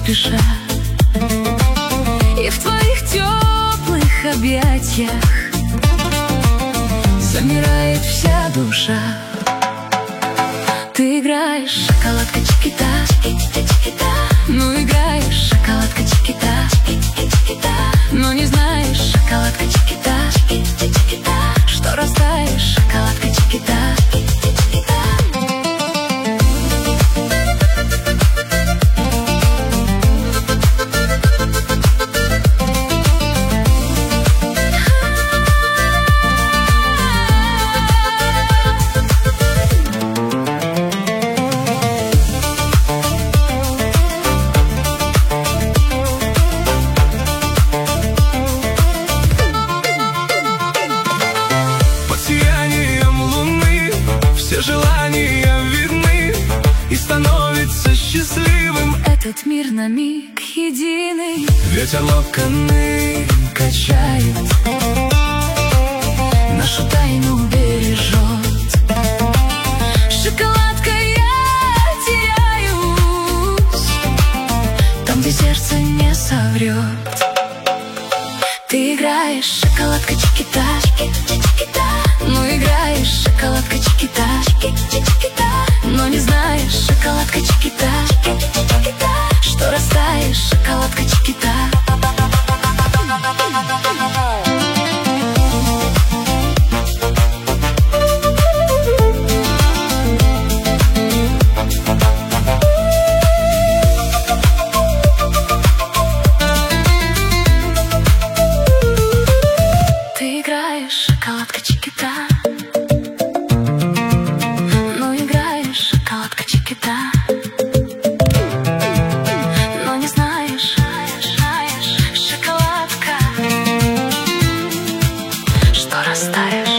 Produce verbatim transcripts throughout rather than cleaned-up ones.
спеша, и в твоих теплых объятиях замирает вся душа. Ты играешь, шоколадка чикита, ну играешь, шоколадка чикита, но не знаешь, шоколадка чикита, что растаешь, шоколадка чикита. Все желания видны, и становится счастливым этот мир на миг единый. Ветер локоны качает, нашу тайну бережет. Шоколадкой я теряюсь там, где сердце не соврет. Ты играешь, шоколадка чикита, ну играешь, шоколадка чикита, но не знаешь, шоколадка чикита, что растаешь, шоколадка чикита. Ты играешь, шоколадка чикита, ну играешь, шоколадка чикита, но не знаешь, знаешь, шоколадка, что растаешь.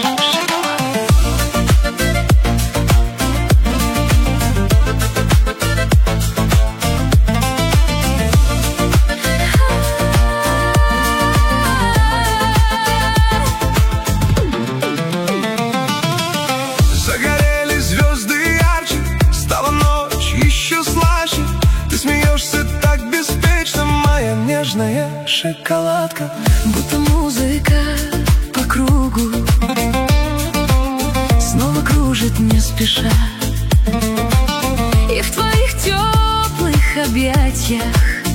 Нежная шоколадка, будто музыка по кругу снова кружит не спеша, и в твоих теплых объятиях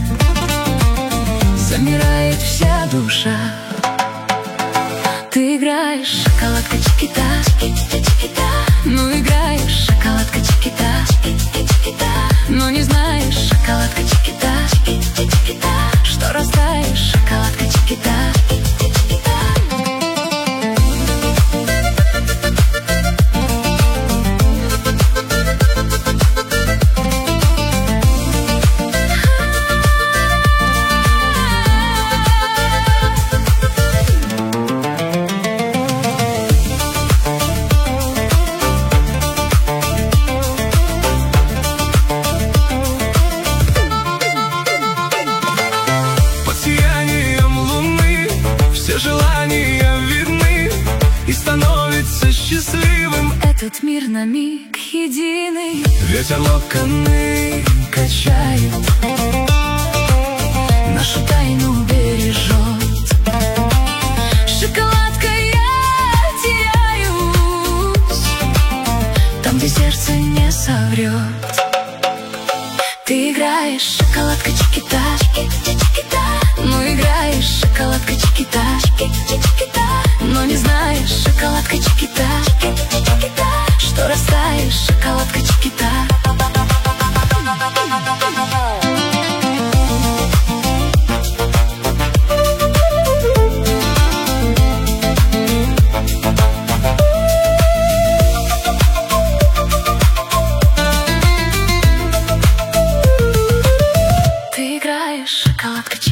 замирает вся душа. Ты играешь, шоколадка чикита, ну играешь, шоколадка чикита, но не знаешь, шоколадка чикита, что растаешь, шоколадка чикита. Все желания видны, и становится счастливым этот мир на миг единый. Ветер локоны качает, нашу тайну бережет. Шоколадкой я теряюсь там, где сердце не соврет. Ты играешь, шоколадка чикита, ну играешь, шоколадка чикита, но не знаешь, шоколадка чикита, что растаешь, шоколадка чикита. Ты играешь, шоколадка чикита.